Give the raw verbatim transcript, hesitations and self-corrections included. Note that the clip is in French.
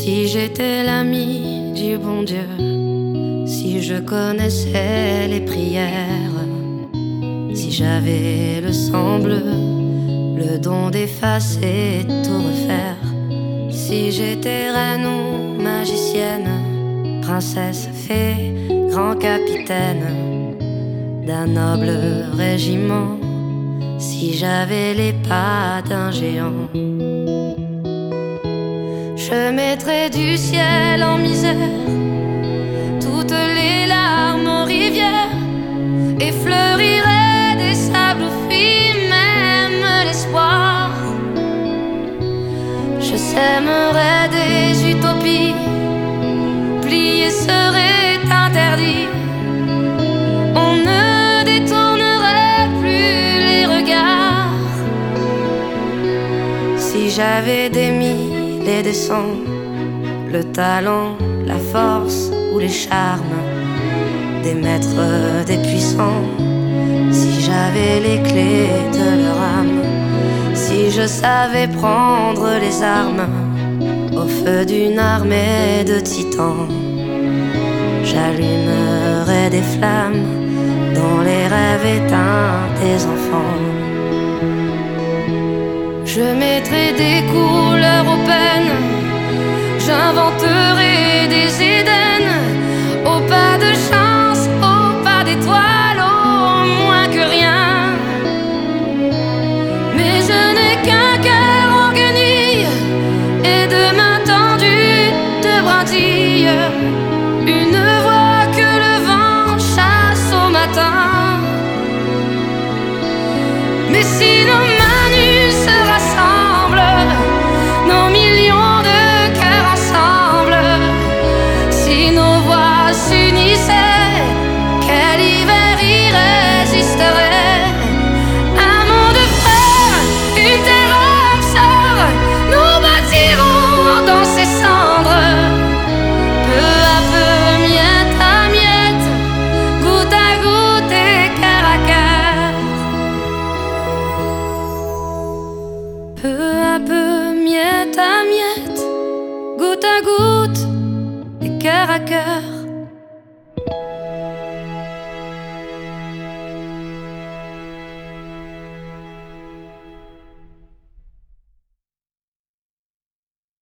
Si j'étais l'ami du bon Dieu, si je connaissais les prières, si j'avais le sang bleu, le don d'effacer, tout refaire, si j'étais reine ou magicienne, princesse, fée, grand capitaine d'un noble régiment, si j'avais les pas d'un géant, je mettrais du ciel en misère toutes les larmes aux rivières et fleurirais des sables fruits, même l'espoir. Je sèmerais des utopies, plier serait interdit. On ne détournerait plus les regards. Si j'avais des mille et des cents, le talent, la force ou les charmes des maîtres, des puissants, si j'avais les clés de leur âme, si je savais prendre les armes au feu d'une armée de titans, j'allumerais des flammes dans les rêves éteints des enfants. Je mettrais des couleurs aux peines, j'inventerai des Éden, au pas de chance, au pas d'étoiles, au moins que rien. Mais je n'ai qu'un cœur en guenille et de mains tendues de brindilles, une voix que le vent chasse au matin. Mais si nos mains nues se rassemblent, nos millions de cœurs ensemble, si nos voix s'unissaient, quel hiver irrésisterait? Un monde frère, une terre sœur, nous bâtirons dans ces cendres, peu à peu, miette à miette, goutte à goutte et cœur à cœur. Peu à peu, miette à miette, goutte à goutte et cœur à cœur.